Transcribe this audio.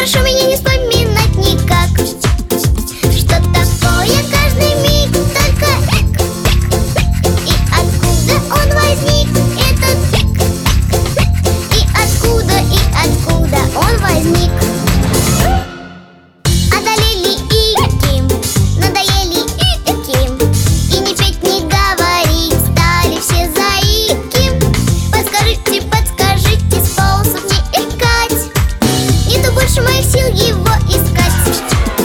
Хорошо меня не вспоминать никак. Что такое каждый миг? Только эк, эк, эк. И откуда он возник? Этот эк, эк, эк. И откуда он возник? Одолели и ким, надоели и таким. И не петь, не говорить, стали все заики. Подскажите, способ не искать. Нету больше моих сил его искать.